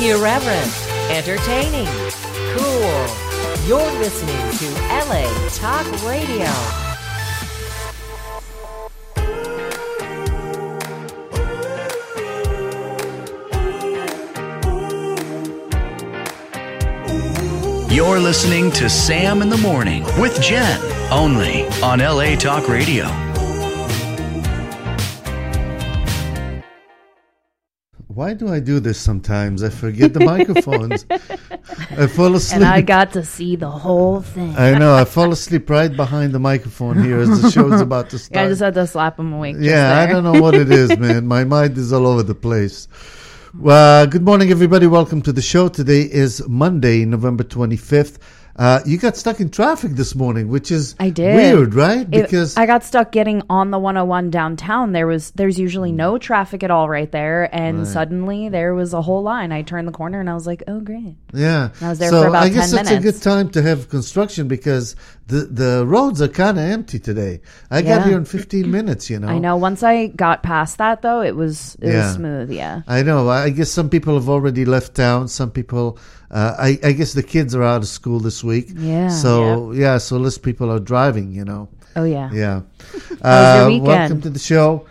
Irreverent, entertaining, cool. You're listening to LA Talk Radio. You're listening to Sam in the Morning with Jen, only on LA Talk Radio. Why do I do this sometimes? I forget the microphones. I fall asleep. And I got to see the whole thing. I know. I fall asleep right behind the microphone here as the show's about to start. Yeah, I just had to slap him awake. Yeah, I don't know what it is, man. My mind is all over the place. Good morning, everybody. Welcome to the show. Today is Monday, November 25th. You got stuck in traffic this morning, which is weird, right? Because I got stuck getting on the 101 downtown. There's usually no traffic at all right there, and suddenly there was a whole line. I turned the corner and I was like, "Oh, great!" Yeah, and I was there for about 10 minutes. So I guess it's a good time to have construction because the roads are kind of empty today. I got here in 15 minutes. You know, I know. Once I got past that, though, it was smooth. Yeah, I know. I guess some people have already left town. Some people. I guess the kids are out of school this week. Yeah. So so less people are driving, you know. Oh, yeah. Yeah. How was your weekend? Welcome to the show.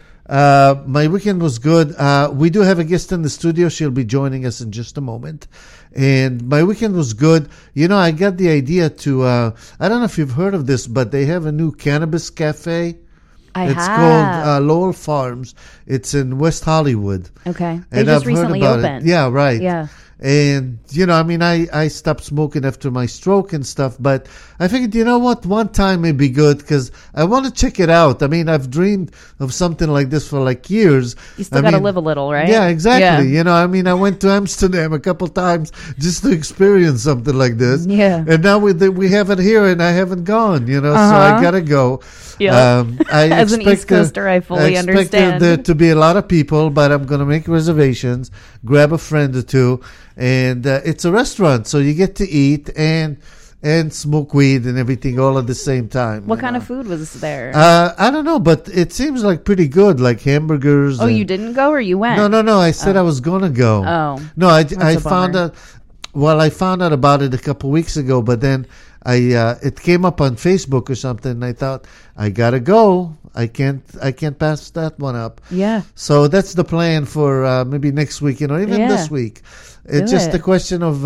My weekend was good. We do have a guest in the studio. She'll be joining us in just a moment. And my weekend was good. You know, I got the idea to, I don't know if you've heard of this, but they have a new cannabis cafe. It's called Lowell Farms. It's in West Hollywood. Okay. They just recently opened. Yeah, right. Yeah. And, you know, I mean, I stopped smoking after my stroke and stuff, but I figured, you know what, one time may be good because I want to check it out. I mean, I've dreamed of something like this for like years. You still got to live a little, right? Yeah, exactly. Yeah. You know, I mean, I went to Amsterdam a couple times just to experience something like this. Yeah. And now we have it here and I haven't gone, you know, so I got to go. Yeah. As an East Coaster, I fully understand. There to be a lot of people, but I'm going to make reservations, grab a friend or two. And it's a restaurant, so you get to eat and smoke weed and everything all at the same time. What kind of food was there? I don't know, but it seems like pretty good, like hamburgers. Oh, you didn't go or you went? No. I said I was going to go. Oh. No, I found out. Well, I found out about it a couple weeks ago, but then it came up on Facebook or something, and I thought I gotta go. I can't pass that one up. Yeah. So that's the plan for maybe next weekend or even this week. It's just a question of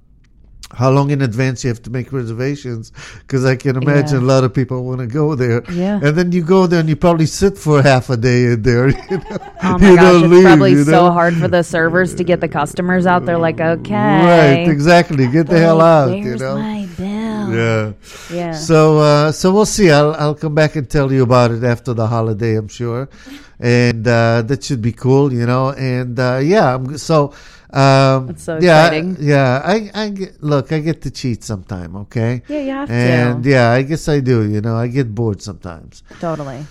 how long in advance you have to make reservations, because I can imagine a lot of people want to go there. Yeah. And then you go there and you probably sit for half a day in there. You know? Oh my gosh, it's probably so hard for the servers to get the customers out. They're like, okay. Right, exactly. Get the hell out, you know. My bill. Yeah. Yeah. So we'll see. I'll come back and tell you about it after the holiday, I'm sure. And that should be cool, you know. And it's so exciting. I get to cheat sometime, okay? Yeah, you have to. And I guess I do, you know. I get bored sometimes. Totally.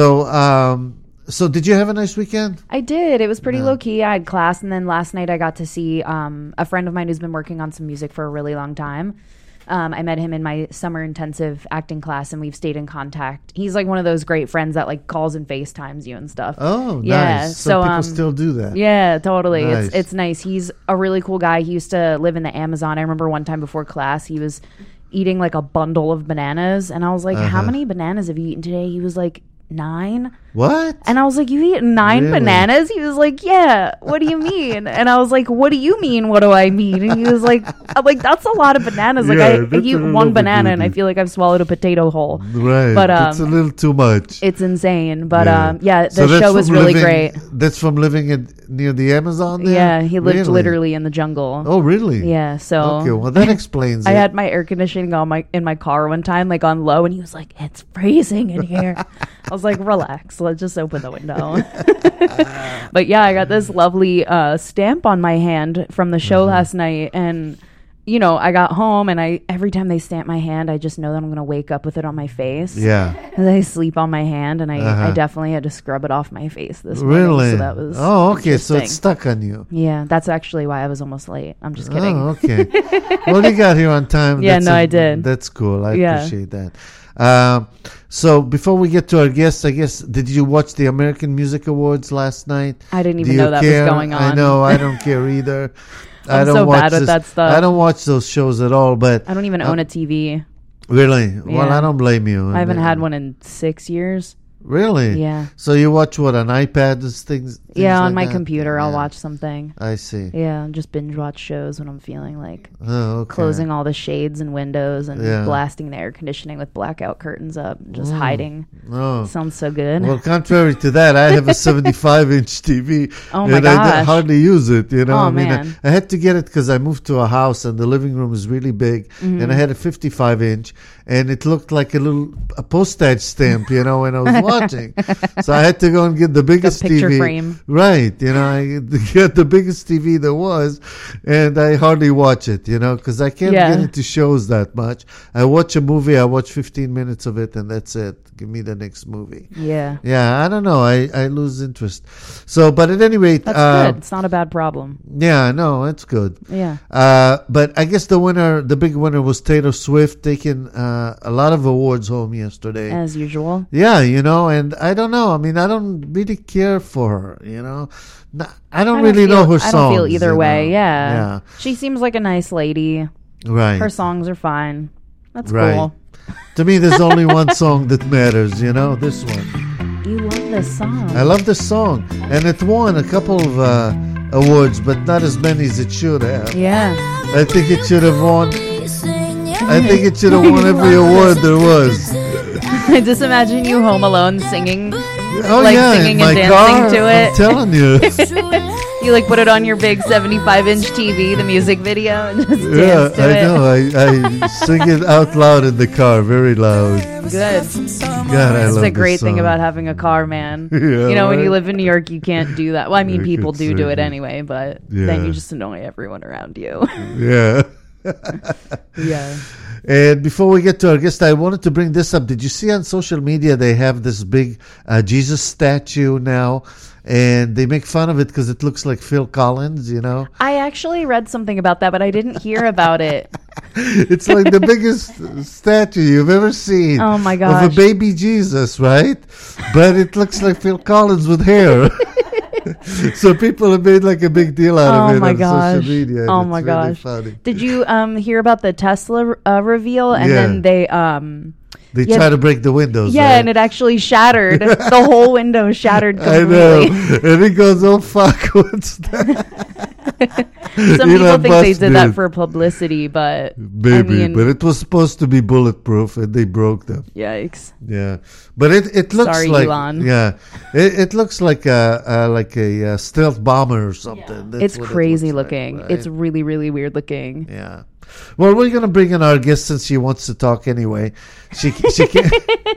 So did you have a nice weekend? I did. It was pretty low key. I had class, and then last night I got to see a friend of mine who's been working on some music for a really long time. I met him in my summer intensive acting class, and we've stayed in contact. He's like one of those great friends that like calls and FaceTimes you and stuff. Oh, yeah, nice. So people still do that. Yeah, totally. Nice. It's nice. He's a really cool guy. He used to live in the Amazon. I remember one time before class, he was eating like a bundle of bananas, and I was like, "How many bananas have you eaten today?" He was like, 9. What? And I was like, "You eat 9 bananas?" He was like, "Yeah." "What do you mean?" And I was like, "What do you mean? What do I mean?" And he was like, "I'm like, that's a lot of bananas. Like I eat one banana and I feel like I've swallowed a potato whole." Right. But it's a little too much. It's insane. But the show was really great. That's from living near the Amazon there? Yeah, he lived literally in the jungle. Oh, really? Yeah. So okay, well that explains it. I had my air conditioning on in my car one time, like on low, and he was like, "It's freezing in here." I was like, "Relax, let's just open the window." But yeah, I got this lovely stamp on my hand from the show last night, and you know, I got home, and every time they stamp my hand, I just know that I'm going to wake up with it on my face. Yeah. And I sleep on my hand, and I definitely had to scrub it off my face this morning. Really? So that was okay. So it's stuck on you. Yeah, that's actually why I was almost late. I'm just kidding. Oh, okay. Well, you got here on time. Yeah, I did. That's cool. I appreciate that. So before we get to our guests, I guess, did you watch the American Music Awards last night? I didn't Do even you know that care? was going on. I know. I don't care either. I I'm don't so watch bad with that stuff. I don't watch those shows at all. But I don't even own a TV. really, well, Yeah. I don't blame you. I haven't had one in 6 years. Really? Yeah. So you watch what, on iPad and things? Yeah, on like my that? computer, I'll Yeah. watch something. I see. Yeah, just binge watch shows when I'm feeling like Oh, okay. closing all the shades and windows and Yeah. blasting the air conditioning with blackout curtains up, just hiding. Oh. Sounds so good. Well, contrary to that, I have a 75-inch TV, Oh my and I gosh. hardly use it. You know, Oh, I mean, man. I had to get it because I moved to a house, and the living room is really big, Mm-hmm. and I had a 55-inch, and it looked like a postage stamp, you know, when I was watching. So I had to go and get the biggest picture TV, frame. right? You know, I had to get the biggest TV there was, and I hardly watch it, you know, because I can't Yeah. get into shows that much. I watch a movie, I watch 15 minutes of it, and that's it. Give me the next movie. Yeah. Yeah, I don't know. I lose interest. So, but at any rate, That's good. It's not a bad problem. yeah, no, it's good. Yeah. But I guess the big winner was Taylor Swift, taking a lot of awards home yesterday. As usual. Yeah, you know, and I don't know. I mean, I don't really care for her, you know. I don't really know her songs. I don't feel either you way. know. Yeah. She seems like a nice lady. Right. Her songs are fine. That's Right. cool. To me, there's only one song that matters, you know, this one. You love this song. I love this song, and it won a couple of awards, but not as many as it should have. Yeah. I think it should have won. I think it should have won every award there was. I just imagine you home alone singing. Oh Like yeah, singing in and my dancing car, to it. I'm telling you. You like put it on your big 75-inch TV, the music video, and just Yeah, dance to I it. know. I sing it out loud in the car, very loud. Good. God, I That's love the great this thing song. about having a car, man. Yeah, You know, when you right? live in New York, you can't do that. Well, I mean, You people could do sing it it. anyway, but Yeah. then you just annoy everyone around you. Yeah. Yeah. And before we get to our guest, I wanted to bring this up. Did you see on social media they have this big Jesus statue now, and they make fun of it because it looks like Phil Collins, you know? I actually read something about that, but I didn't hear about it. It's like the biggest statue you've ever seen. Oh, my Of gosh. a baby Jesus, right? But it looks like Phil Collins with hair. So people have made like a big deal out of Oh it my on gosh. social media. and Oh it's my really gosh. funny. Did you hear about the Tesla reveal? And Yeah. then they They Yeah. try to break the windows. yeah, right? and it actually shattered. The whole window shattered I know. completely. And he goes, "Oh fuck, what's that?" Some You people know, think they did that busted. for publicity, but Maybe, I mean, but it was supposed to be bulletproof, and they broke them. yikes. Yeah, but it looks Sorry, like Elon. yeah, it looks like a stealth bomber or something. That's It's what it crazy looks like, looking. right? It's really, really weird looking. Yeah. Well, we're gonna bring in our guest since she wants to talk anyway. She can't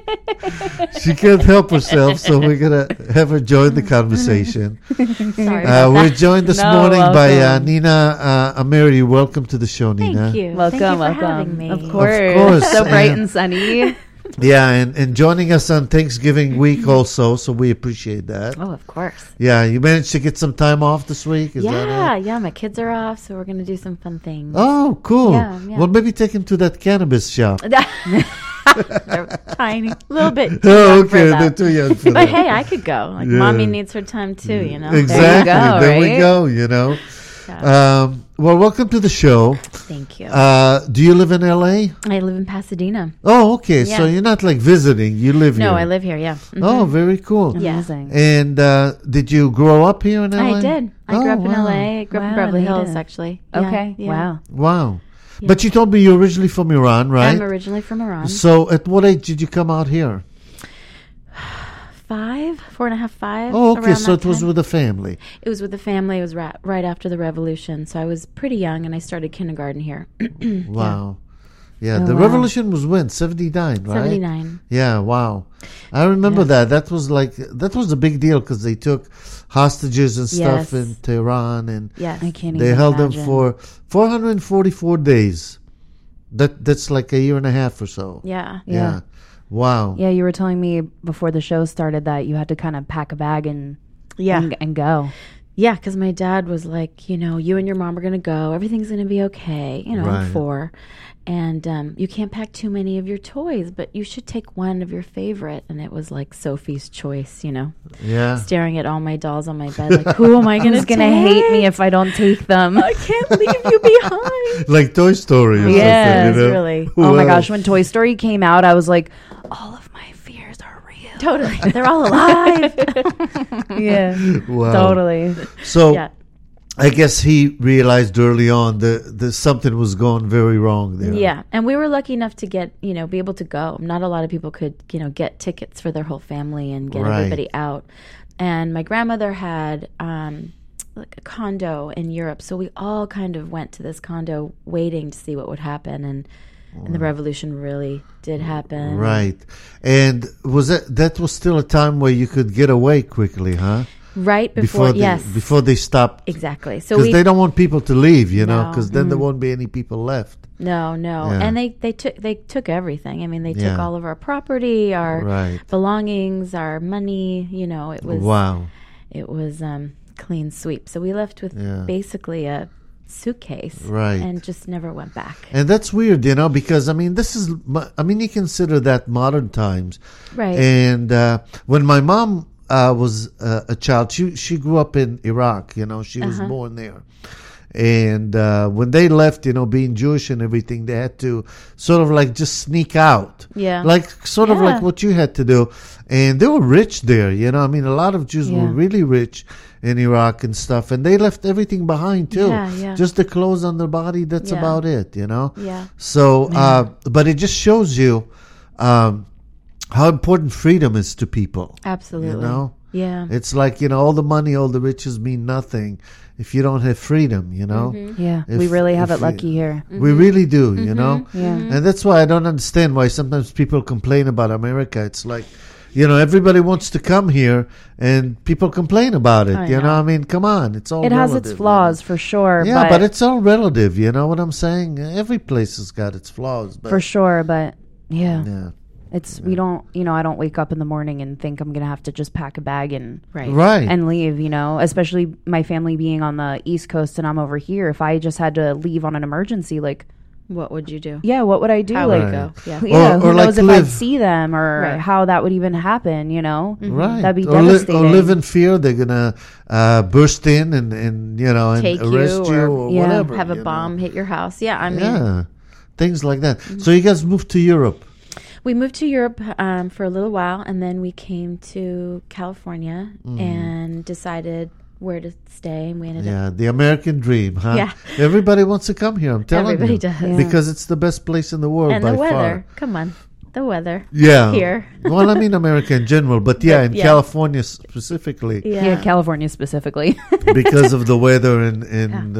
she can't help herself, so we're gonna have her join the conversation. Sorry. We're joined this No, morning by welcome. Nina Ameri. Welcome to the show, Nina. Thank you. Welcome, Thank you for welcome. having me. Of course. course. So bright And- and sunny. Yeah, and joining us on Thanksgiving week also, so we appreciate that. Oh, of course. Yeah, you managed to get some time off this week, is that it? Yeah. My kids are off, so we're gonna do some fun things. Oh, cool. Yeah. Well, maybe take him to that cannabis shop. They're tiny, a little bit. Too Oh, young for okay, that. they're too young for But that. hey, I could go. Like, Yeah. mommy needs her time too. You know. Exactly. go, There we right? go, you know. Yeah. Well, welcome to the show. Thank you. Do you live in LA? I live in Pasadena. Oh, okay. So Yeah. you're not like visiting. You live here. No, I live here. Yeah. Mhm. Oh, very cool. Yeah. Amazing. And did you grow up here in LA? I did. I Oh, grew up in wow. LA. I grew up in Wow, Beverly you Hills, did. actually. Yeah, Okay. yeah. Wow. Wow. Yeah. But you told me you're originally from Iran, right? I'm originally from Iran. So at what age did you come out here? 4.5, 5. Oh, okay. around So that it was time. with the family. It was with the family. It was right after the revolution, so I was pretty young, and I started kindergarten here. Wow. Yeah, Oh, the wow. revolution was when? 79, right? 79. Yeah, wow. I remember that. That was a big deal because they took hostages and stuff Yes. in Tehran, and Yes. I can't they even held imagine. them for 444 days. That's like a year and a half or so. Yeah. Yeah. Wow. Yeah, you were telling me before the show started that you had to kind of pack a bag and Yeah. and go. Yeah, because my dad was like, you and your mom are going to go. Everything's going to be okay. I'm Right. 4. And you can't pack too many of your toys, but you should take one of your favorite. And it was like Sophie's Choice, Yeah. staring at all my dolls on my bed. Like, who am I going to Who's going to hate me if I don't take them? I can't leave you behind. Like Toy Story or Yes, something, really. Oh my Well, gosh, when Toy Story came out, I was like, all of my fears are real. Totally. They're all alive. Yeah, Wow. totally. So Yeah. I guess he realized early on that something was going very wrong there. Yeah, and we were lucky enough to get, be able to go. Not a lot of people could, get tickets for their whole family and get Right. everybody out. And my grandmother had like a condo in Europe, so we all kind of went to this condo waiting to see what would happen. And the revolution really did happen. Right. And was that was still a time where you could get away quickly, huh? Right before, yes, before they stopped. exactly. So Because they don't want people to leave, No. because then there won't be any people left. No, Yeah. and they took everything. I mean, they took Yeah. all of our property, our Right. belongings, our money. It was Wow. it was clean sweep. So we left with Yeah. basically a suitcase, Right. and just never went back. And that's weird, because, you consider that modern times. Right. And when my mom was a child, she grew up in Iraq, she was born there. And when they left, being Jewish and everything, they had to sort of like just sneak out. Yeah. Like sort of Yeah. like what you had to do. And they were rich there, a lot of Jews were Yeah. really rich in Iraq and stuff. And they left everything behind too. Yeah, yeah. Just the clothes on their body, that's Yeah. about it, Yeah. So, but it just shows you how important freedom is to people. Absolutely. Yeah. It's like, all the money, all the riches mean nothing if you don't have freedom, Yeah, If- we really have if it lucky here. We really do, Yeah. And that's why I don't understand why sometimes people complain about America. It's like, everybody wants to come here and people complain about it. I know. Come on. It's all It has relative, its flaws for sure. Yeah, but it's all relative. You know what I'm saying? Every place has got its flaws. But, for sure. But yeah, Yeah. it's we don't. I don't wake up in the morning and think I'm gonna have to just pack a bag and Right. and leave. Especially my family being on the East Coast and I'm over here. If I just had to leave on an emergency, like, What would you do? yeah, what would I do? How like, would it go? Yeah. yeah, Or who like knows if live- I'd see them or Right. how that would even happen? Right. That'd be or devastating. live in fear they're going to burst in and and Take arrest you you or- or Yeah. whatever. Have a you bomb know. hit your house. Yeah, I mean, Yeah. Things like that. So you guys moved to Europe. we moved to Europe for a little while, and then we came to California and decided where to stay, and we ended up. Yeah, the American dream, huh? Yeah. Everybody wants to come here, I'm telling Everybody you. does. Yeah. Because it's the best place in the world And by the weather. far. Come on. The weather. Yeah. Here. Well, America in general, but yeah, in yeah. California specifically. Yeah, California specifically. Because of the weather and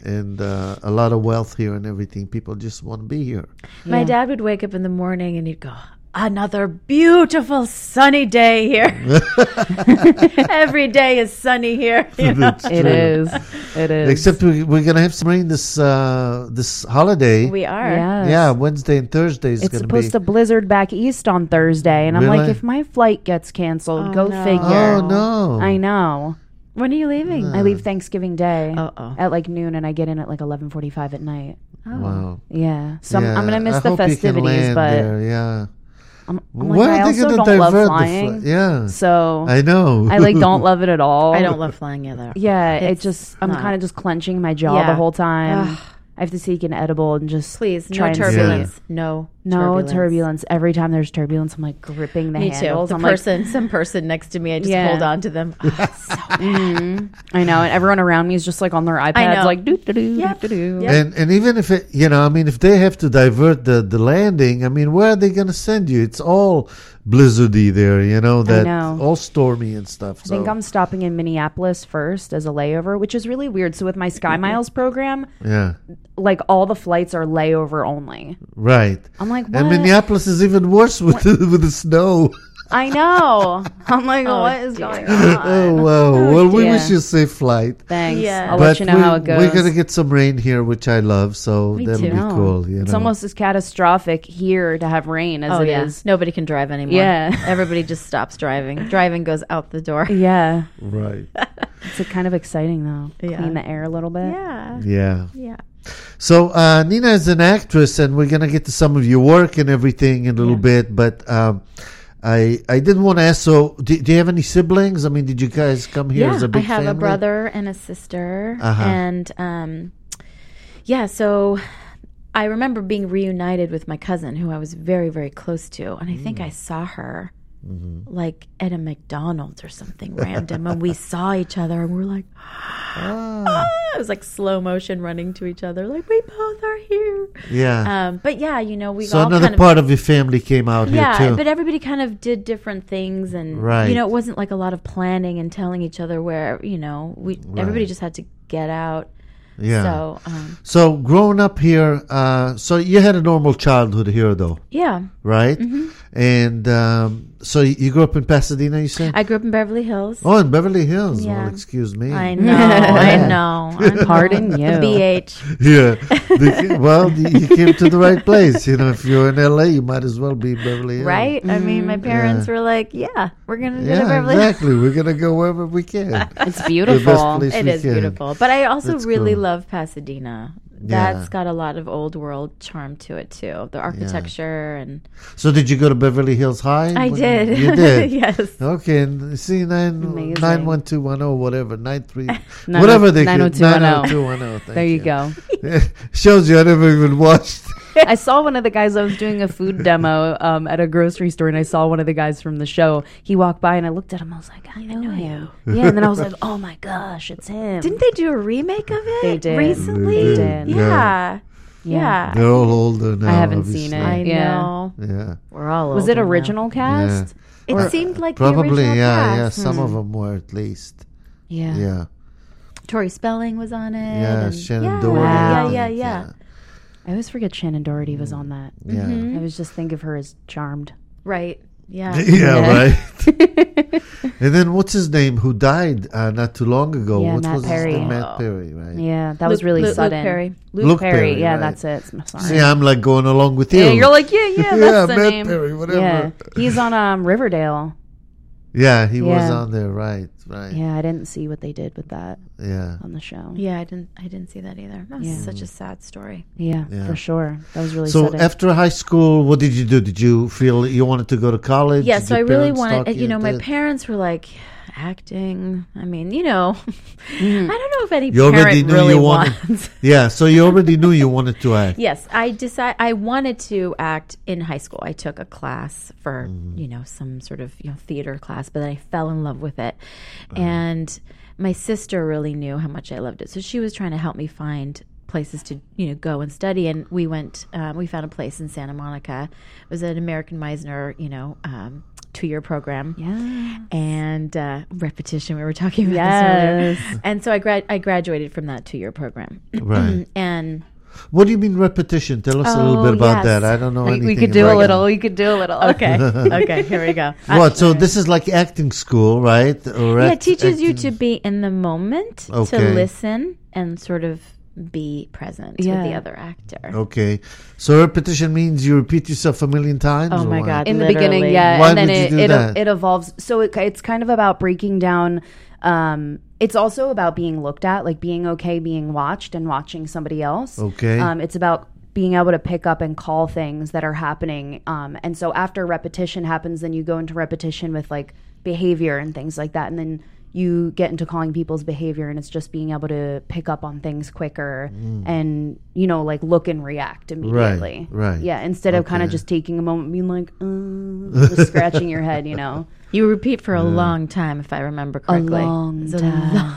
a lot of wealth here and everything, people just want to be here. My dad would wake up in the morning and he'd go, another beautiful sunny day here. Every day is sunny here. It's It true. is. It is. Except we're gonna have some rain this holiday. We are. Yes. Yeah, Wednesday and Thursday is It's gonna supposed be. to blizzard back east on Thursday, and I'm like, Really? if my flight gets canceled, Oh, go no. figure. Oh no! I know. When are you leaving? I leave Thanksgiving Day Uh-oh. at like noon, and I get in at like 11:45 at night. Wow. Yeah, so Yeah, I'm gonna miss I the hope you can festivities, land but there, yeah. I'm When like, I are they also gonna don't love divert the flying. Yeah, So I know. I like don't love it at all. I don't love flying either. Yeah, It's I'm not- kind of just clenching my jaw Yeah. the whole time. Ugh. I have to take an edible and just Please, try no and turbulence. see. No Turbulence. Every time there's turbulence, I'm like gripping the Me too. handles. The I'm some person next to me, I just Yeah. hold on to them. Oh, it's so bad. like, I know, and everyone around me is just like on their iPads, know. like doo doo doo Yep. doo doo. Yep. And even if it, if they have to divert the landing, where are they going to send you? It's all blizzardy there, that know. all stormy and stuff. I think I'm stopping in Minneapolis first as a layover, which is really weird. So with my Sky Miles program, Yeah, like all the flights are layover only. right. I'm like, what? And Minneapolis is even worse with with the snow. I know. I'm like, what is going on? Oh, wow. Well, we dear. wish you a safe flight. Thanks. Yeah. I'll let you know how it goes. We're going to get some rain here, which I love, so Me that'll too. be cool. You It's know. almost as catastrophic here to have rain as Oh, it yeah. is. Nobody can drive anymore. Yeah. Everybody just stops driving. Driving goes out the door. Yeah. Right. It's kind of exciting, though. Yeah. Clean the air a little bit. Yeah. Yeah. Yeah. So Nina is an actress, and we're gonna get to some of your work and everything in a little bit. But I didn't want to ask. So, do you have any siblings? I mean, did you guys come here as a big I have family? a brother and a sister, Uh-huh. and so I remember being reunited with my cousin, who I was very, very close to, and I think I saw her like at a McDonald's or something random, and we saw each other, and we're like, it was like slow motion running to each other, like we both are here. Yeah. But yeah, you know, we So all another kind of part of your family came out yeah, here too. but everybody kind of did different things, and Right. you know, it wasn't like a lot of planning and telling each other where, you know, everybody just had to get out. Yeah. So So growing up here, so you had a normal childhood here, though, yeah, right? And so you grew up in Pasadena, you said? I grew up in Beverly Hills. Oh, in Beverly Hills. Yeah. Well, excuse me. I know, I know. Pardon you. BH. Yeah. Well, you came to the right place. You know, if you're in LA, you might as well be in Beverly Hills. Right? I mean, my parents were like, yeah, we're going to go to Yeah, Beverly Hills. exactly. We're going to go wherever we can. It's The best beautiful. place It we is can. beautiful. But I also That's really cool. love Pasadena. Yeah. That's got a lot of old world charm to it, too. The architecture and... So did you go to Beverly Hills High? I did. You did? Yes. Okay, and see, Amazing. 91210, whatever, 93, 90210. whatever they 90210. 90210. Thank There you go. Shows you I never even watched. I saw one of the guys. I was doing a food demo at a grocery store, and I saw one of the guys from the show. He walked by, and I looked at him. I was like, I know him. Yeah, and then I was like, oh my gosh, it's him. Didn't they do a remake of it? They did. Recently? They did. Yeah. Yeah. Yeah. They're all older now. I haven't obviously. seen it. I Yeah. know. Yeah, We're all Was it older now. original cast? It seemed like the probably. original Yeah, cast. yeah. Some of them were at least. Yeah. Yeah, Tori Spelling was on it. yeah. and- Shannon yeah, Doherty. Wow. I Yeah, think, yeah. I always forget Shannon Doherty was on that. Yeah. I was just think of her as Charmed. Right. Yeah. Yeah, right. And then what's his name? Who died not too long ago? Yeah, what Matt was Perry. his name? Matt Perry, right? Yeah, that was really Luke sudden. Perry. Luke Perry. Perry, Yeah, right. that's it. Sorry. See, I'm like going along with you. Yeah, you're like, yeah, Yeah, that's the Matt name. Perry, whatever. Yeah, he's on Riverdale. Yeah, he was Yeah. on there, right? Right. Yeah, I didn't see what they did with that Yeah. on the show. Yeah, I didn't see that either. That was Yeah. such a sad story. Yeah, Yeah. for sure. That was really So sudden. after high school, what did you do? Did you feel you wanted to go to college? Yeah, Did so I your really parents wanted, talk you know, my into it? parents were like, acting. I mean, you know, I don't know if any You already parent knew really you wanted- wants. Yeah, so you already knew you wanted to act. Yes, I wanted to act in high school. I took a class for, you know, some sort of, you know, theater class, but then I fell in love with it. And my sister really knew how much I loved it. So she was trying to help me find places to, you know, go and study. And we went, we found a place in Santa Monica. It was an American Meisner, you know, 2-year program. yeah. And repetition, we were talking about Yes. this earlier. And so I graduated from that 2-year program. Right. And What do you mean repetition? Tell us a little bit about yes. that. I don't know anything. We could do a about little. it. We could do a little. okay, okay, here we go. What? So this is like acting school, right? Or Yeah, it teaches you acting- to be in the moment, Okay. to listen, and sort of be present with the Yeah. other actor. Okay. So repetition means you repeat yourself a million times? Oh or my what? God. In the Literally. beginning, yeah, Why and then would you it do it, that? it evolves. So it's kind of about breaking down. It's also about being looked at, like being okay, being watched, and watching somebody else. Okay. It's about being able to pick up and call things that are happening. And so after repetition happens, then you go into repetition with like behavior and things like that, and then you get into calling people's behavior, and it's just being able to pick up on things quicker and, you know, like look and react immediately. right. Yeah, instead of kind of Okay. just taking a moment and being like, just scratching your head, you know. You repeat for a long time, if I remember correctly. A long It's a time. long-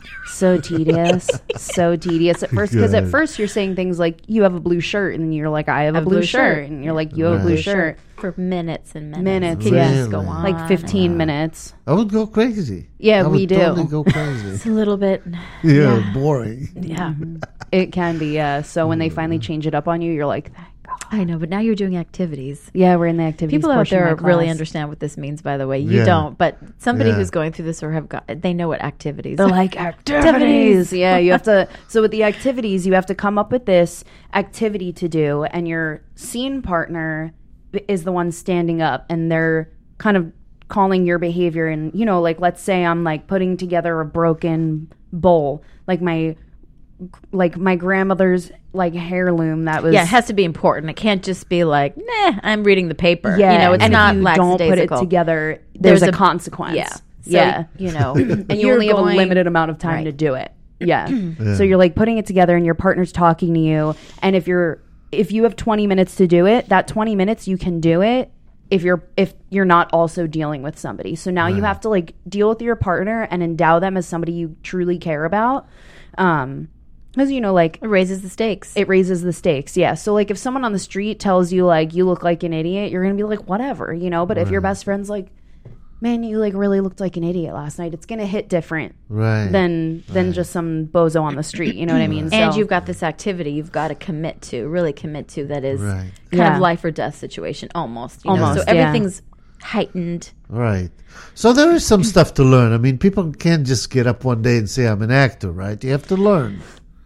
So tedious. So tedious at first. Because at Good. first you're saying things like, you have a blue shirt. And then you're like, I have a blue shirt. And you're like, you have a blue Right. shirt. for minutes and minutes. Minutes, Can you yes. just go Really? on? Like 15 minutes. I would go crazy. Yeah, I we would do. totally go crazy. It's a little bit. Yeah, boring. Yeah. It can be, yeah. So when they finally change it up on you, you're like, thank God. I know, but now you're doing activities. Yeah, we're in the activities. People out portion there of my really class. understand what this means, by the way. You Yeah. don't, but somebody Yeah. who's going through this or they know what activities They're like activities. Yeah, you have to. So with the activities, you have to come up with this activity to do, and your scene partner is the one standing up, and they're kind of calling your behavior. And like let's say I'm like putting together a broken bowl, like my grandmother's like heirloom that was. Yeah, it has to be important. It can't just be like, nah, I'm reading the paper. Yeah, It's and not if you don't put it lackadaisical. together, there's a consequence. Yeah. So, yeah. and And you only have a limited amount of time Right. to do it. Yeah. So you're like putting it together and your partner's talking to you. And if you have 20 minutes to do it, that 20 minutes you can do it if you're not also dealing with somebody. So now you have to like deal with your partner and endow them as somebody you truly care about. Because like It raises the stakes. it raises the stakes. Yeah. So like if someone on the street tells you like you look like an idiot, you're gonna be like whatever, But if your best friend's like, man, you like really looked like an idiot last night, it's gonna hit different Right. than just some bozo on the street. You know what I mean? And So- you've got this activity you've got to really commit to that is Right. kind Yeah. of life or death situation almost. Almost, So yeah. everything's heightened. Right. So there is some stuff to learn. I mean, people can't just get up one day and say, I'm an actor, right? You have to learn.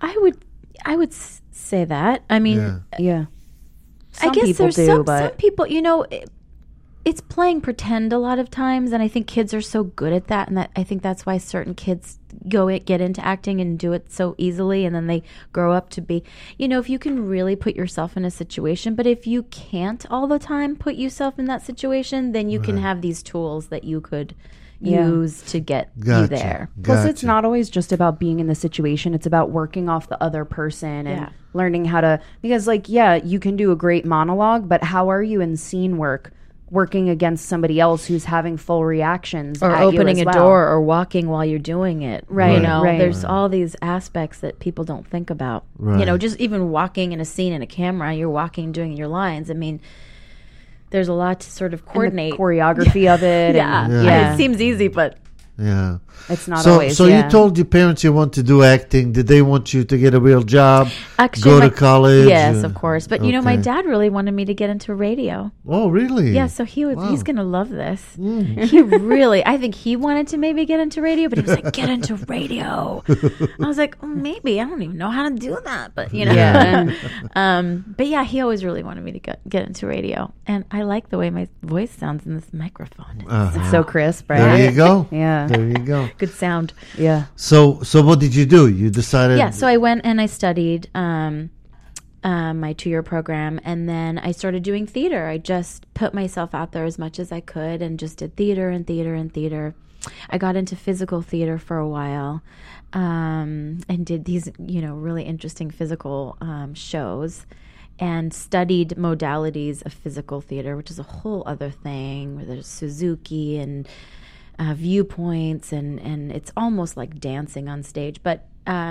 I would say that. I mean, Yeah. yeah. I Some guess people there's do, some but people, it's playing pretend a lot of times, and I think kids are so good at that, and that I think that's why certain kids get into acting and do it so easily, and then they grow up to be, if you can really put yourself in a situation, but if you can't all the time put yourself in that situation, then you can have these tools that you could use to get you Gotcha. there. Plus, it's Gotcha. not always just about being in the situation. It's about working off the other person and Yeah. learning how to. Because, like, yeah, you can do a great monologue, but how are you in scene work, working against somebody else who's having full reactions, Or at you opening as a well? door or walking while you're doing it. Right, right. There's all these aspects that people don't think about. Right. Just even walking in a scene in a camera, you're walking, doing your lines. I mean, there's a lot to sort of And the coordinate. choreography of it. Yeah. and, yeah. It seems easy, but Yeah. It's not So, always. so yeah. you told your parents you want to do acting. Did they want you to get a real job? actually, Go to college? Yes, of course. But my Okay. dad really wanted me to get into radio. Oh, really? Yeah, so he's Wow. going to love this. He really, I think he wanted to maybe get into radio, but he was like, get into radio. I was like, maybe. I don't even know how to do that, but Yeah. But yeah, he always really wanted me to get into radio, and I like the way my voice sounds in this microphone. It's so crisp, right? There you go. Yeah. There you go. Good sound. Yeah. So what did you do? You decided. Yeah, so I went and I studied my 2-year program, and then I started doing theater. I just put myself out there as much as I could and just did theater and theater and theater. I got into physical theater for a while and did these, really interesting physical shows and studied modalities of physical theater, which is a whole other thing, where there's Suzuki and viewpoints, and it's almost like dancing on stage. But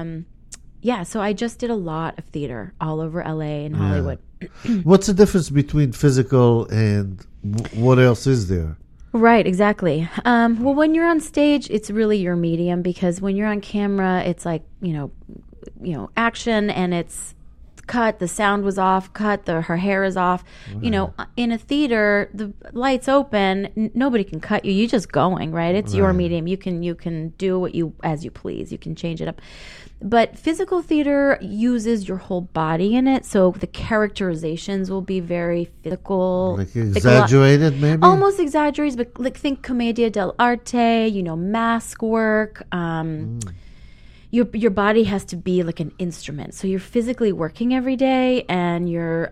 so I just did a lot of theater all over LA and Hollywood. What's the difference between physical and what else is there? Right, exactly. Well, when you're on stage, it's really your medium, because when you're on camera, it's like, action, and it's cut, the sound was off, cut, her hair is off. In a theater, the lights open, nobody can cut you. You're just going, right? It's your medium. You can do as you please. You can change it up. But physical theater uses your whole body in it, so the characterizations will be very physical. Like exaggerated, maybe? Almost exaggerated, but like think commedia dell'arte, mask work. Your body has to be like an instrument. So you're physically working every day, and you're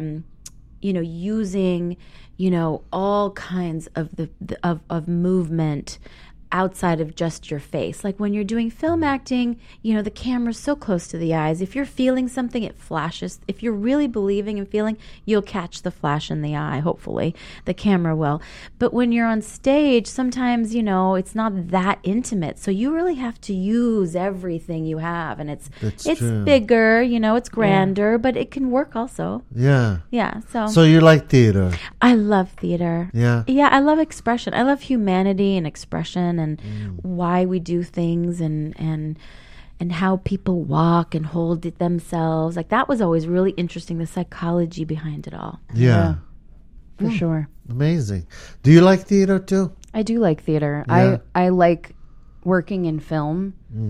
using all kinds of of movement outside of just your face. Like when you're doing film acting, the camera's so close to the eyes. If you're feeling something, it flashes. If you're really believing and feeling, you'll catch the flash in the eye, hopefully. The camera will. But when you're on stage, sometimes, it's not that intimate. So you really have to use everything you have. And it's true. bigger, it's grander, but it can work also. Yeah. Yeah. So you like theater? I love theater. Yeah. Yeah, I love expression. I love humanity and expression and why we do things and how people walk and hold it themselves. Like that was always really interesting, the psychology behind it all. Yeah. For sure. Amazing. Do you like theater too? I do like theater. Yeah. I like working in film.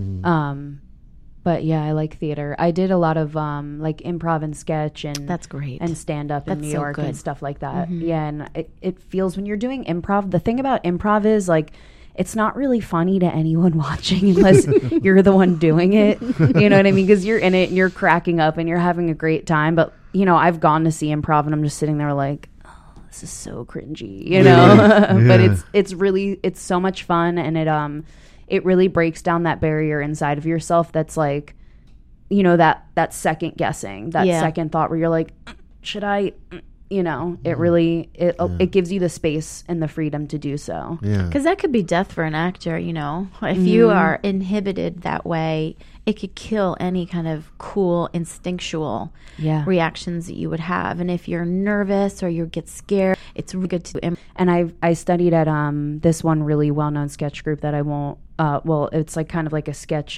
But yeah, I like theater. I did a lot of like improv and sketch and That's great. and stand up in That's New so York and good. stuff like that. Yeah, and it feels when you're doing improv, the thing about improv is like it's not really funny to anyone watching unless you're the one doing it. You know what I mean? Because you're in it and you're cracking up and you're having a great time. But you know, I've gone to see improv and I'm just sitting there like, this is so cringy, you know. But it's so much fun, and it really breaks down that barrier inside of yourself that's like, you know, that second guessing, that second thought where you're like, should I, you know, it really it gives you the space and the freedom to do so. Yeah. Because that could be death for an actor, you know. If you are inhibited that way, it could kill any kind of cool, instinctual reactions that you would have. And if you're nervous or you get scared, it's really good to... And I studied at this one really well-known sketch group that I won't... well, it's like kind of like a sketch...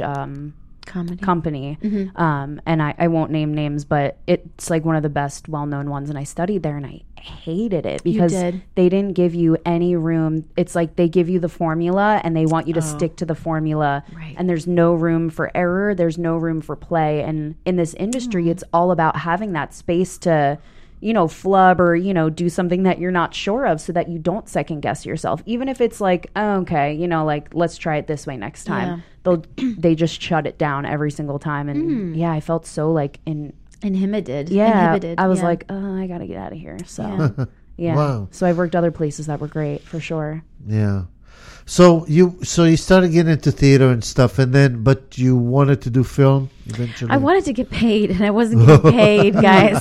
company. And I won't name names, but it's like one of the best well-known ones, and I studied there and I hated it because they didn't give you any room. It's like they give you the formula and they want you to stick to the formula, and there's no room for error, there's no room for play. And in this industry it's all about having that space to, you know, flub or, you know, do something that you're not sure of so that you don't second guess yourself. Even if it's like, oh, okay, you know, like, let's try it this way next time. They just shut it down every single time. And yeah, I felt so like Inhibited. I was like, oh, I got to get out of here. So yeah. Wow. So I've worked other places that were great for sure. Yeah. So you started getting into theater and stuff, and then but you wanted to do film eventually. I wanted to get paid, and I wasn't getting paid, guys.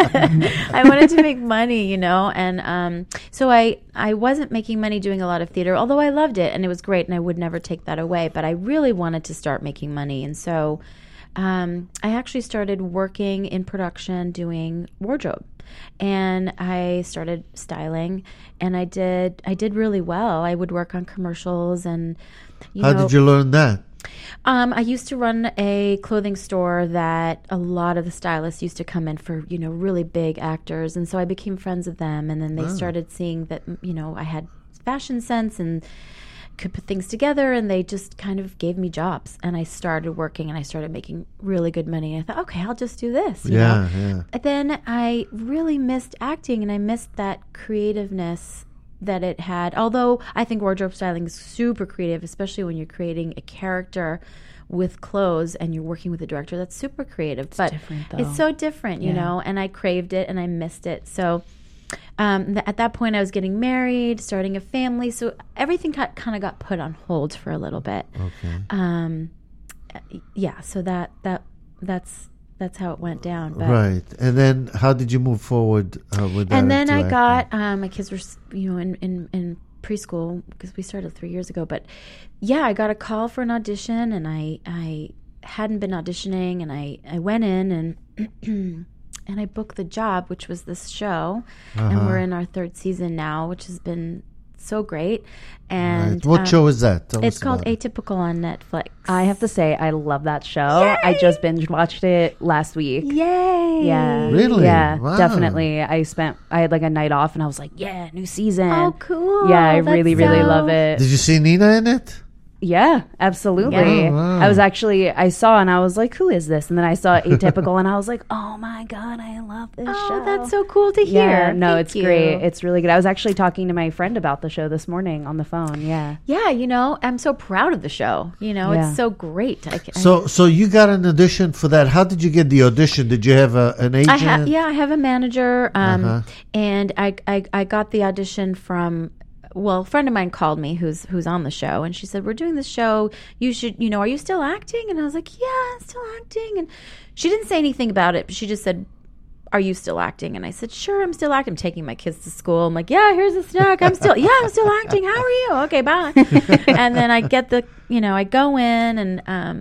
I wanted to make money, you know, and so I wasn't making money doing a lot of theater, although I loved it and it was great, and I would never take that away. But I really wanted to start making money, and so I actually started working in production doing wardrobe. And I started styling, and I did really well. I would work on commercials, and How did you learn that? I used to run a clothing store that a lot of the stylists used to come in for, you know, really big actors, and so I became friends with them. And then they started seeing that, you know, I had fashion sense and could put things together, and they just kind of gave me jobs, and I started working, and I started making really good money, and I thought, okay, I'll just do this, you know? And then I really missed acting, and I missed that creativeness that it had, although I think wardrobe styling is super creative, especially when you're creating a character with clothes and you're working with a director. That's super creative. But different, though. it's so different, you know, and I craved it and I missed it. So at that point, I was getting married, starting a family, so everything kind of got put on hold for a little bit. Okay. Yeah, so that's how it went down. But, Right. And then how did you move forward with that? and then I into got acting? my kids were, you know, in preschool because we started 3 years ago. But yeah, I got a call for an audition, and I hadn't been auditioning, and I went in and. And I booked the job, which was this show, and we're in our third season now, which has been so great. And Right. What show is that? Tell it's us called about it. Atypical on Netflix. I have to say, I love that show. I just binge watched it last week. Yay! Yeah. Really? Yeah, Wow. definitely. I had like a night off, and I was like, yeah, new season. Oh, cool. Yeah, I That's really, really love it. Did you see Nina in it? Yeah, absolutely. Yeah. Oh, wow. I saw and I was like, who is this? And then I saw Atypical and I was like, oh my God, I love this show. Oh, that's so cool to hear. Yeah, no, Thank it's you. great. It's really good. I was actually talking to my friend about the show this morning on the phone. Yeah. Yeah, you know, I'm so proud of the show. You know, Yeah. it's so great. So you got an audition for that. How did you get the audition? Did you have an agent? I have a manager, and I got the audition from. Well, a friend of mine called me who's on the show, and she said, we're doing this show. You should, you know, are you still acting? And I was like, yeah, I'm still acting. And she didn't say anything about it, but she just said, are you still acting? And I said, sure, I'm still acting. I'm taking my kids to school. I'm like, yeah, here's a snack. I'm still acting. How are you? Okay, bye. And then I get I go in, and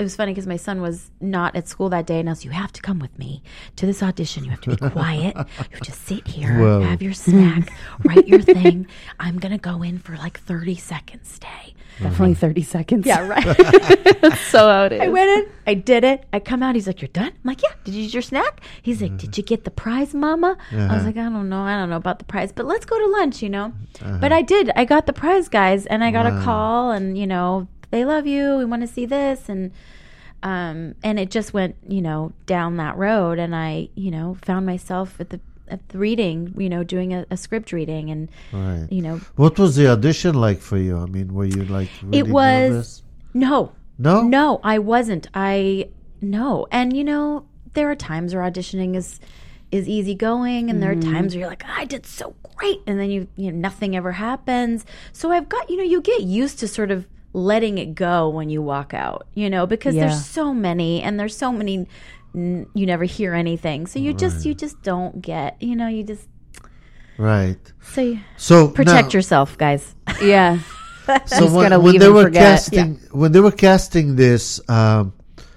it was funny because my son was not at school that day, and I was, you have to come with me to this audition. You have to be quiet. You just sit here, Whoa. have your snack, write your thing. I'm going to go in for like 30 seconds, stay. Definitely 30 seconds. Yeah, right. That's so how it is. I went in, I did it. I come out, he's like, you're done? I'm like, yeah. Did you use your snack? He's like, did you get the prize, Mama? I was like, I don't know about the prize, but let's go to lunch, But I did. I got the prize, guys, and I got a call, and, they love you. We want to see this. And it just went, down that road. And I, found myself at the reading, doing a script reading. And, Right. What was the audition like for you? I mean, were you like really it was, nervous? No. No? No, I wasn't. No. And, there are times where auditioning is easygoing, and there are times where you're like, I did so great. And then you nothing ever happens. So I've got, you get used to sort of letting it go when you walk out, because there's so many, and there's so many, you never hear anything. So you just don't get, you just. Right. So protect now, yourself, guys. Yeah. So Just when, gotta when leave they and were forget. casting this, when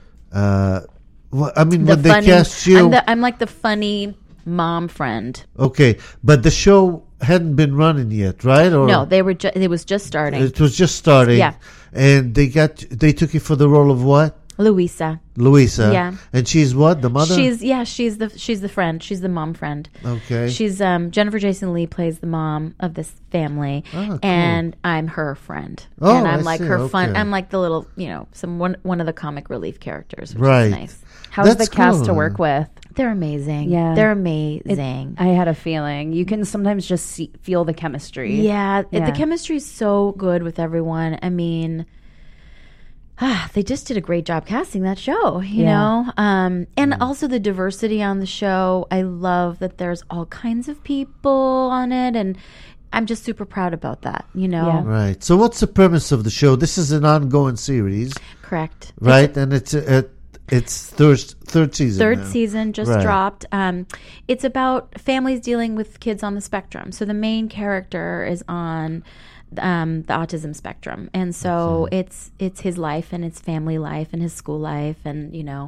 they Funny, cast you, I'm like the funny mom friend. okay, but the show hadn't been running yet, right? Or No, it was just starting. it was just starting. Yeah. And they took you for the role of what? Louisa. Louisa. And she's what? The mother? She's the friend. She's the mom friend. Okay. She's Jennifer Jason Leigh plays the mom of this family, cool. and I'm her friend. Oh, and I'm I like see. her fun. Okay. I'm like the little, one of the comic relief characters, which Right. is nice. How's That's the cast cool. to work with? They're amazing. Yeah. They're amazing. I had a feeling. You can sometimes just feel the chemistry. Yeah, Yeah. the chemistry is so good with everyone. I mean, they just did a great job casting that show, you know? And also the diversity on the show. I love that there's all kinds of people on it, and I'm just super proud about that, Yeah. Right. So what's the premise of the show? This is an ongoing series, Correct. right? And it's third season. Third now. season just Right. dropped. It's about families dealing with kids on the spectrum. So the main character is on the autism spectrum, and so it's his life and his family life and his school life, and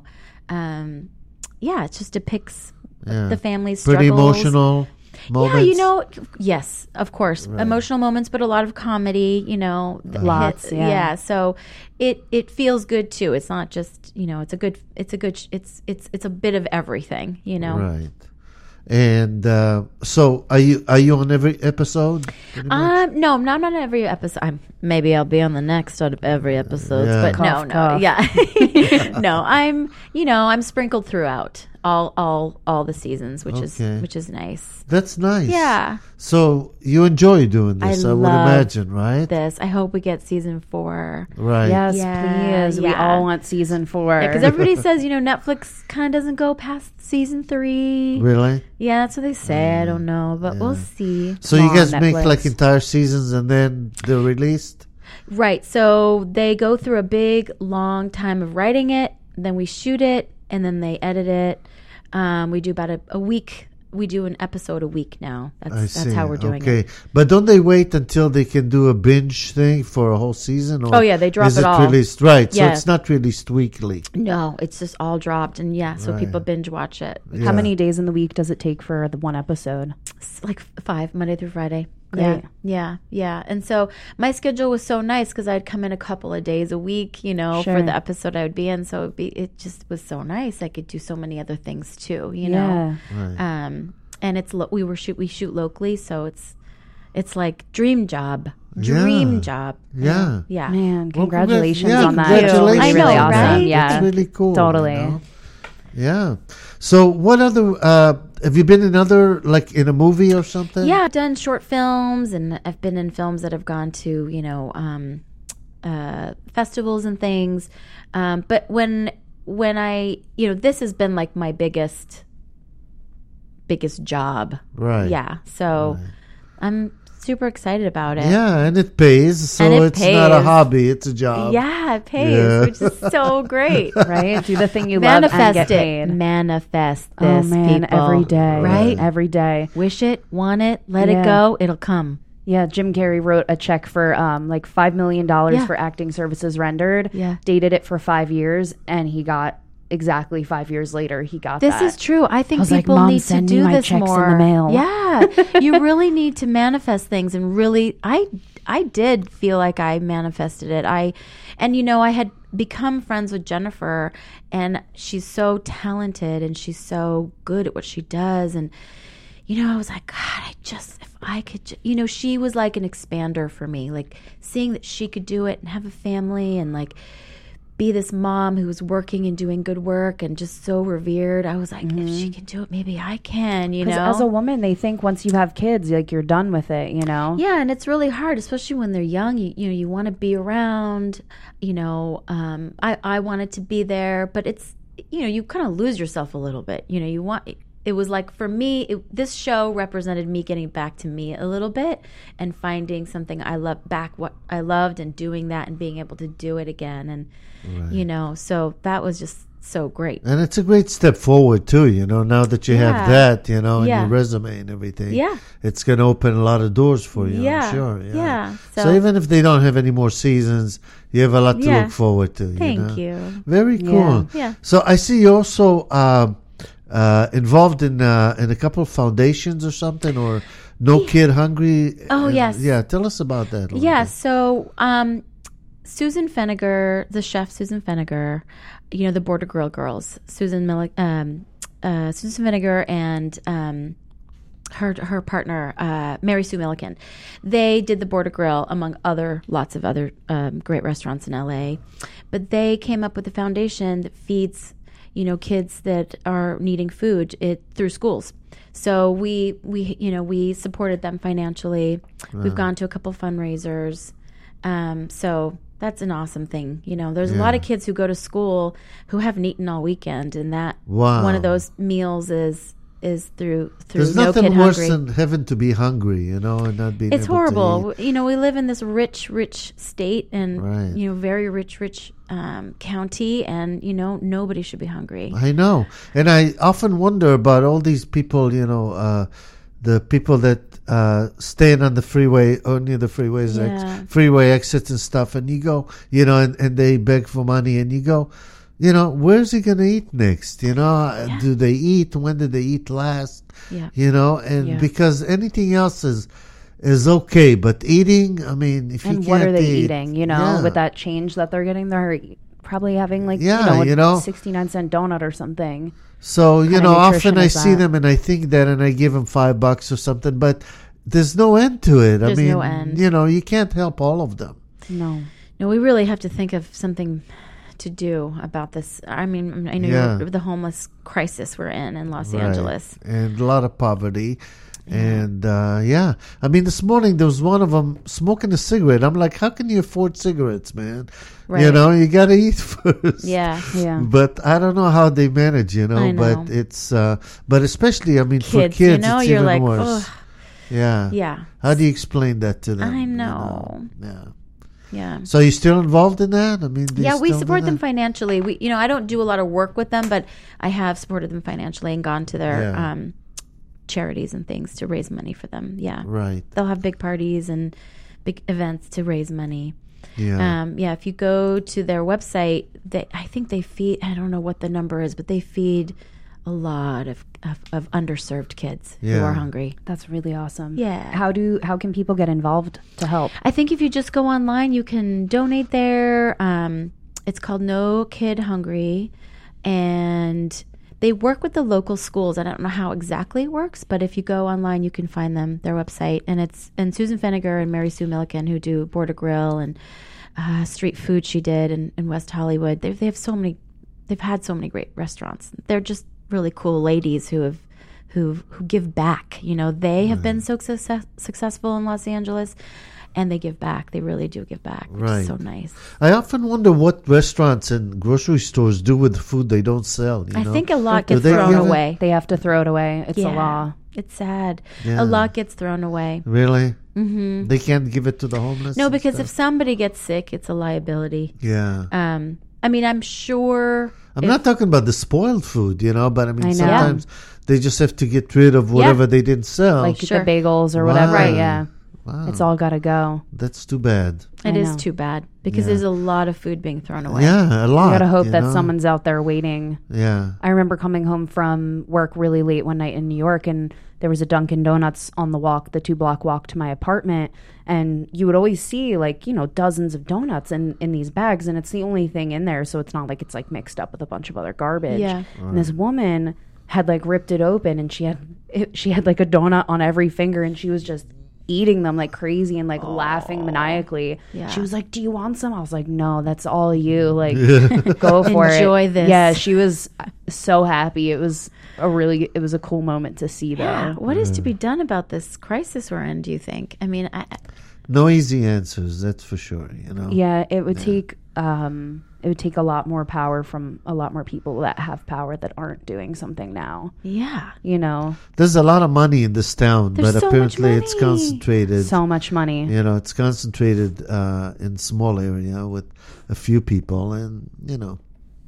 it just depicts the family's Pretty struggles. emotional moments. Yeah, yes, of course, emotional moments, but a lot of comedy. Lots, yeah. So it feels good too. It's not just it's a bit of everything. Right. And so are you on every episode? No, I'm not on every episode. Maybe I'll be on the next out of every episode, Yeah. but Cough, no, cough. yeah, no. I'm sprinkled throughout all the seasons, which Okay. is nice. That's nice. Yeah. So you enjoy doing this, I would love imagine, right? This. I hope we get season 4. Right. Yes, Yeah, please. We yeah. all want season 4. Because everybody says Netflix kind of doesn't go past season 3. Really? Yeah, that's what they say. I don't know, but we'll see. So Come you guys on, make Netflix. like entire seasons and then they're released? Right. So they go through a big, long time of writing it. Then we shoot it, and then they edit it. We do about a week. We do an episode a week now. That's how we're doing okay. it. But don't they wait until they can do a binge thing for a whole season? Or Oh, yeah, they drop is it all. released? Right. So Yeah. it's not released weekly. No, it's just all dropped, and so Right. people binge watch it. Yeah. How many days in the week does it take for the one episode? It's like 5, Monday through Friday. Great. Yeah. And so my schedule was so nice because I'd come in a couple of days a week, for Sure. the episode I would be in. So it just was so nice. I could do so many other things too, Yeah. And we shoot locally, so it's like dream job. Yeah. Yeah. Man, Well, congratulations yeah, on that. congratulations I It's know, really awesome. right? Yeah. That's really cool. Totally. Yeah. So what other, have you been in other, like in a movie or something? Yeah, I've done short films, and I've been in films that have gone to, festivals and things. But when I, this has been like my biggest job. Right. Yeah. So I'm super excited about it. Yeah, and it pays, so And it it's not a pays. hobby, it's a job. Yeah, it pays, Yeah. which is so great. Right? Do the thing you love and Manifest get it. paid. Manifest Oh this, man, people. every day. Right? Every day. Wish it, want it, let Yeah. it go, it'll come. Yeah, Jim Carrey wrote a check for like $5 million for acting services rendered. Yeah. Dated it for 5 years, and he got exactly 5 years later. He got This that. is true. I think was like, people Mom, need to send me do my this checks in more. the mail. Yeah, you really need to manifest things, and really, I did feel like I manifested it. I had become friends with Jennifer, and she's so talented, and she's so good at what she does, and I was like, God, if I could, she was like an expander for me, like seeing that she could do it and have a family and like be this mom who was working and doing good work and just so revered. I was like, if she can do it, maybe I can, 'Cause as a woman, they think once you have kids, like you're done with it, Yeah, and it's really hard, especially when they're young. You want to be around, I wanted to be there, but it's, you kind of lose yourself a little bit. It was like, for me, this show represented me getting back to me a little bit and finding something I love back, what I loved, and doing that and being able to do it again. And, so that was just so great. And it's a great step forward, too, now that you have that, in your resume and everything. Yeah. It's going to open a lot of doors for you, Yeah. I'm sure. Yeah. So even if they don't have any more seasons, you have a lot to look forward to. Thank you. Very cool. Yeah. So I see you also involved in a couple of foundations or something, or No Kid Hungry. Oh, yes. Yeah, tell us about that. So Susan Feniger, the chef Susan Feniger, the Border Grill girls, Susan Feniger and her partner, Mary Sue Milliken, they did the Border Grill among lots of other great restaurants in LA. But they came up with a foundation that feeds kids that are needing food through schools. So we supported them financially. Wow. We've gone to a couple fundraisers. So that's an awesome thing. There's a lot of kids who go to school who haven't eaten all weekend, and that one of those meals is through There's No Kid nothing worse Hungry. than having to be hungry, and not being It's able horrible. to eat. We live in this rich state, and Right. very rich county, and nobody should be hungry. I know. And I often wonder about all these people, the people that stand on the freeway or near the freeways, freeway exits and stuff, and you go, and they beg for money, and you go, where's he going to eat next? Do they eat? When did they eat last? Yeah. Because anything else is okay, but eating, I mean, if you And can't what are they eat, eating? With that change that they're getting, they're probably having like a 69-cent donut or something. So, What kind of often nutrition I is see that? them and I think that, and I give them $5 or something, but there's no end to it. There's I mean, no end. You can't help all of them. No. No, we really have to think of something to do about this. I mean, I know the homeless crisis we're in Los Angeles. And a lot of poverty. And, I mean, this morning there was one of them smoking a cigarette. I'm like, how can you afford cigarettes, man? Right. You got to eat first. Yeah. But I don't know how they manage, I know. but it's, but especially, I mean, Kids, for kids, it's you're even like, worse. ugh. Yeah. Yeah. How do you explain that to them? I know. Yeah. Yeah. So you're still involved in that? I mean, We support them financially. We, I don't do a lot of work with them, but I have supported them financially and gone to their charities and things to raise money for them. Yeah. Right. They'll have big parties and big events to raise money. Yeah. If you go to their website, I think they feed, I don't know what the number is, but they feed a lot of underserved kids who are hungry. That's really awesome. Yeah. How can people get involved to help? I think if you just go online, you can donate there. It's called No Kid Hungry, and they work with the local schools. I don't know how exactly it works, but if you go online, you can find their website. And Susan Feniger and Mary Sue Milliken, who do Border Grill and street food, she did in West Hollywood. They have so many. They've had so many great restaurants. They're just really cool ladies who give back. They have been so successful in Los Angeles, and they give back. They really do give back, which is so nice. I often wonder what restaurants and grocery stores do with the food they don't sell. I think a lot Do gets they thrown give it? away. They have to throw it away. It's a law. It's sad. Yeah. A lot gets thrown away. Really? Mm-hmm. They can't give it to the homeless? No, and because stuff? if somebody gets sick, it's a liability. Yeah. I mean, I'm sure. I'm not talking about the spoiled food, but I mean, I know. sometimes they just have to get rid of whatever they didn't sell. Like Sure. the bagels or whatever. Right. Yeah. Wow. It's all got to go. That's too bad. It I is know. too bad because Yeah. there's a lot of food being thrown away. Yeah, a lot. You got to hope you that know? someone's out there waiting. Yeah. I remember coming home from work really late one night in New York, and there was a Dunkin' Donuts on the walk, the 2-block walk to my apartment. And you would always see, like, you know, dozens of donuts in these bags, and it's the only thing in there. So it's not like it's like mixed up with a bunch of other garbage. Yeah. And this woman had like ripped it open, and she had like a donut on every finger, and she was just eating them like crazy and like laughing maniacally. Yeah. She was like, "Do you want some?" I was like, "No, that's all you. Like, go for it. Enjoy this." Yeah, she was so happy. It was a cool moment to see, though. Yeah. What is to be done about this crisis we're in, do you think? I mean, No easy answers, that's for sure, you know. Yeah, it would take a lot more power from a lot more people that have power that aren't doing something now. yeah. You know, There's a lot of money in this town, There's but so much apparently it's money. concentrated. so much money. You know, it's concentrated in small area with a few people, and you know.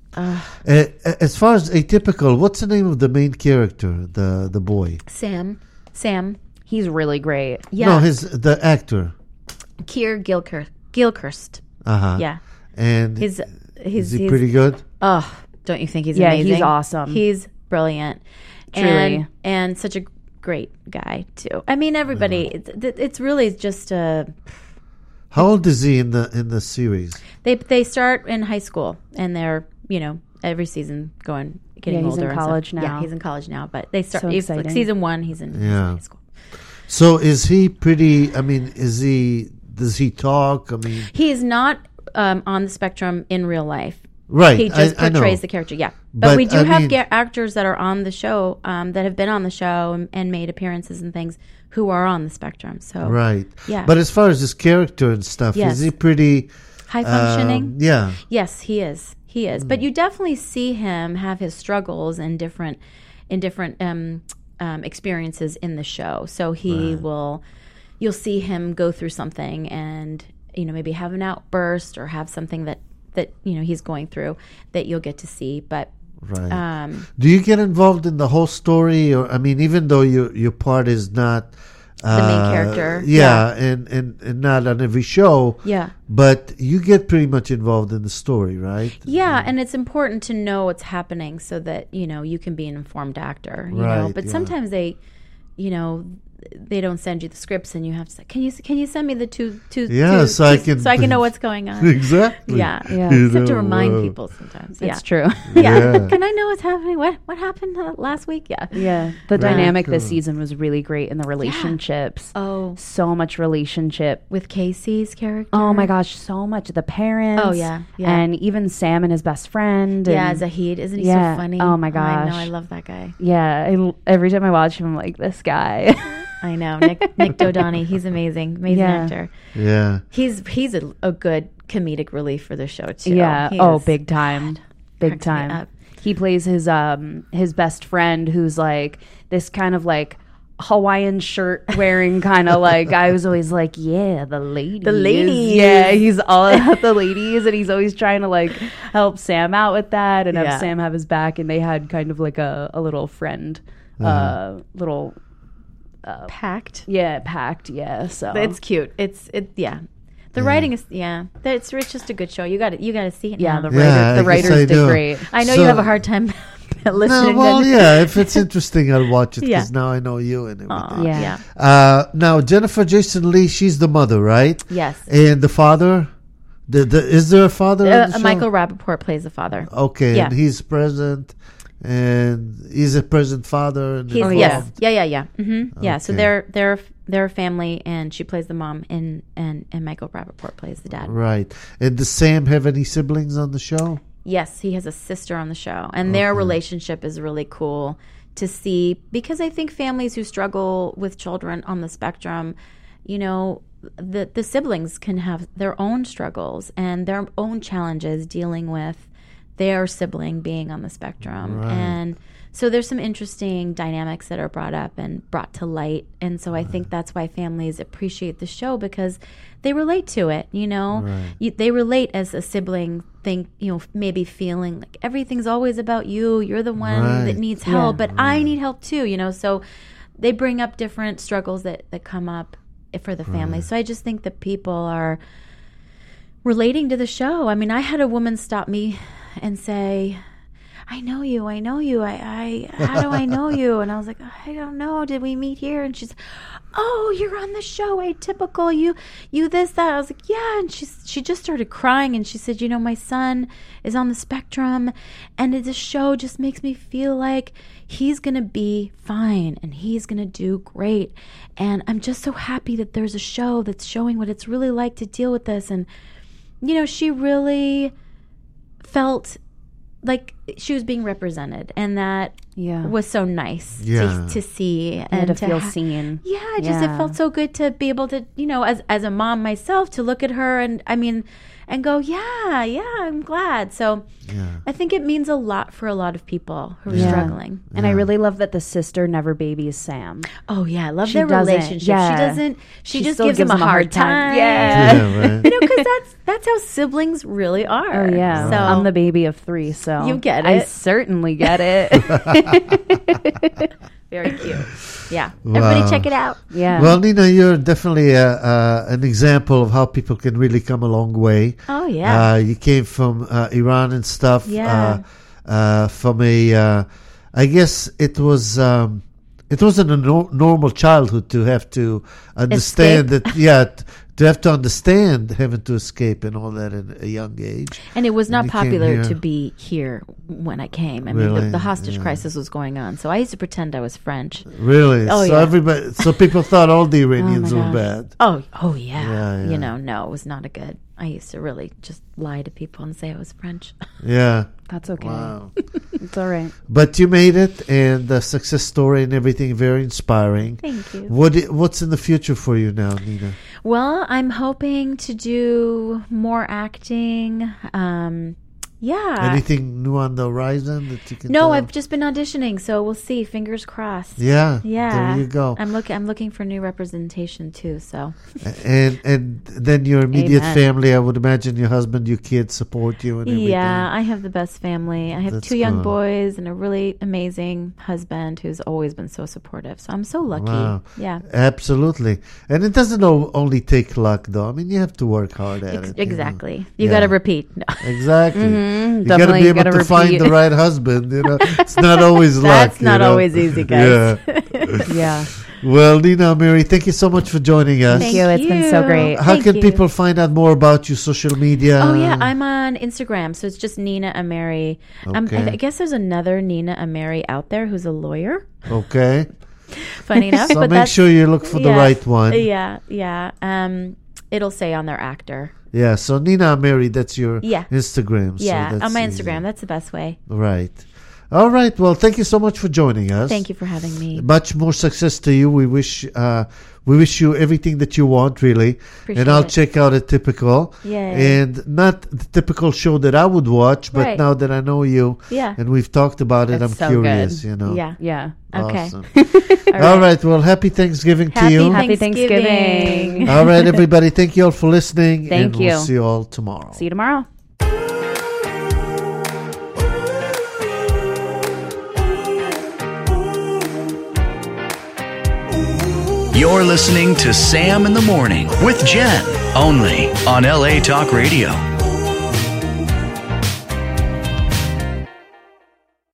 As far as Atypical, what's the name of the main character, the boy? Sam. He's really great. Yeah. No, the actor. Keir Gilchrist. Uh-huh. Yeah. And Is he pretty good? Oh, don't you think he's Yeah, amazing? he's awesome. He's brilliant. Truly. And such a great guy too. I mean, everybody. It's really just How old is he in the series? they start in high school and they're every season getting Yeah, he's older. in and stuff. college now. Yeah, he's in college now. But they start. So He's like exciting. season 1. He's in high school. So is he pretty? I mean, does he talk? I mean, He is not on the spectrum in real life. right? He just I know. portrays the character. Yeah, but But, we do I have mean- actors that are on the show that have been on the show and made appearances and things who are on the spectrum. So Right. Yeah. But as far as his character and stuff, Yes. is he pretty high functioning. Yeah. Yes, he is. He is. But you definitely see him have his struggles in different experiences in the show. So you'll see him go through something and maybe have an outburst or have something that he's going through that you'll get to see. But Right. Do you get involved in the whole story, or I mean, even though your part is not the main character, yeah, and not on every show, yeah. but you get pretty much involved in the story, right? Yeah, and it's important to know what's happening so that you can be an informed actor. Right, But yeah. sometimes they don't send you the scripts, and you have to say, "Can you send me the two Yeah, so I can know what's going on." Exactly. Yeah, Yeah. You You have to know, remind people sometimes. It's Yeah, true. yeah. Can I know what's happening? What happened last week? Yeah. Yeah, the Very dynamic cool. this season was really great in the relationships. Oh, So much relationship. with Casey's character. Oh my gosh, so much. The parents. Oh, yeah, yeah. And even Sam and his best friend. Yeah, and Zahid, isn't he Yeah. so funny? Oh, my I gosh. know, I love that guy. Yeah, every time I watch him, I'm like, this guy. I know Nick Dodani. He's amazing Yeah. actor. Yeah. He's a good comedic relief for the show too. Yeah. He Oh, is- big time. Big cracks me time. up. He plays his best friend, who's like this kind of like Hawaiian shirt wearing kind of like guy who's always like, yeah, the ladies. Yeah, he's all about the ladies, and he's always trying to like help Sam out with that and Yeah. have Sam have his back. And they had kind of like a little friend, little packed. pact. Yeah, so It's cute. Yeah. The writing is It's just a good show. You got to see it. yeah, now. Yeah, the I guess I writers did do. great. I know So- you have a hard time listening. No, well, to yeah. If it's interesting, I'll watch it Yeah. because now I know you and everything. Aw, Yeah. yeah. Now, Jennifer Jason Leigh, she's the mother, right? Yes. And the father? Is there a father in the show? Michael Rappaport plays the father. Okay, Yeah. and he's present, and he's a present father. And He's involved. yes. Yeah. Yeah. So Okay. they're a family, and she plays the mom, and Michael Rappaport plays the dad. Right. And does Sam have any siblings on the show? Yes, he has a sister on the show, and their relationship is really cool to see because I think families who struggle with children on the spectrum, the siblings can have their own struggles and their own challenges dealing with their sibling being on the spectrum. Right. And so there's some interesting dynamics that are brought up and brought to light. And so I think that's why families appreciate the show because they relate to it, they relate as a sibling think, maybe feeling like everything's always about you. You're the one Right. that needs help, but I need help too, so they bring up different struggles that come up for the family. So I just think that people are relating to the show. I mean, I had a woman stop me and say, I know you. How do I know you? And I was like, I don't know. Did we meet here? And she's, oh, you're on the show, Atypical. You this, that. I was like, yeah. And she just started crying, and she said, my son is on the spectrum, and this show just makes me feel like he's going to be fine, and he's going to do great. And I'm just so happy that there's a show that's showing what it's really like to deal with this. And, she really felt like she was being represented, and that was so nice to see and to feel seen. Yeah, it felt so good to be able to, as a mom myself, to look at her and go, yeah, I'm glad. So I think it means a lot for a lot of people who are struggling. And I really love that the sister never babies Sam. Oh yeah, I love their relationship. Yeah. She just gives him a hard time. Yeah. Right. Because that's how siblings really are. Oh yeah. So I'm the baby of 3, so you get I it. certainly get it. Very cute. Yeah. Everybody check it out. Yeah. Well, Nina, you're definitely an example of how people can really come a long way. Oh yeah. You came from Iran and stuff. Yeah. From a, I guess it wasn't a normal childhood to have to understand Escape. that. Yeah. To have to understand having to escape and all that at a young age. And it was not you came popular here. to be here when I came. I mean, Really? the hostage Yeah. crisis was going on, so I used to pretend I was French. Really? Oh, so yeah. so people thought all the Iranians were gosh. bad. Oh yeah. Yeah. No, it was not a good. I used to really just lie to people and say I was French. Yeah. That's okay. Wow. It's all right. But you made it, and the success story and everything, very inspiring. Thank you. What's in the future for you now, Nina? Well, I'm hoping to do more acting. Yeah. Anything new on the horizon that you can No, tell? I've just been auditioning, so we'll see. Fingers crossed. Yeah. Yeah. There you go. I'm looking for new representation too. So And then your immediate Amen. family, I would imagine your husband, your kids support you and everything. yeah, I have the best family. I have That's 2 young good. boys and a really amazing husband who's always been so supportive. So I'm so lucky. Wow. Yeah. Absolutely. And it doesn't only take luck, though. I mean, you have to work hard at it. Exactly. You You know? got to repeat. No. Exactly. You got to Definitely be able gotta to find repeat. the right husband. It's not always luck. That's not always easy, guys. Yeah. Yeah. Well, Nina Mary, thank you so much for joining us. Thank you. It's been so great. How Thank can you. people find out more about you, social media? Oh yeah, I'm on Instagram, so it's just Nina Ameri. Okay. I guess there's another Nina Ameri out there who's a lawyer. Okay. Funny enough, So but make that's, sure you look for the right one. Yeah. It'll say on their actor. Yeah, so Nina Mary, that's your Yeah. Instagram. Yeah, so that's on my easy. Instagram. That's the best way. Right. All right. Well, thank you so much for joining us. Thank you for having me. Much more success to you. We wish you everything that you want, really. Appreciate and I'll it. check out Atypical. Yay. And not the typical show that I would watch, but Right. now that I know you Yeah. and we've talked about it, It's I'm so curious, good. you know. Yeah. Yeah. Okay. Awesome. All All right. Well, happy Thanksgiving to you. Happy Thanksgiving. All right, everybody. Thank you all for listening. Thank and you. We'll see you all tomorrow. See you tomorrow. You're listening to Sam in the Morning with Jen, only on LA Talk Radio.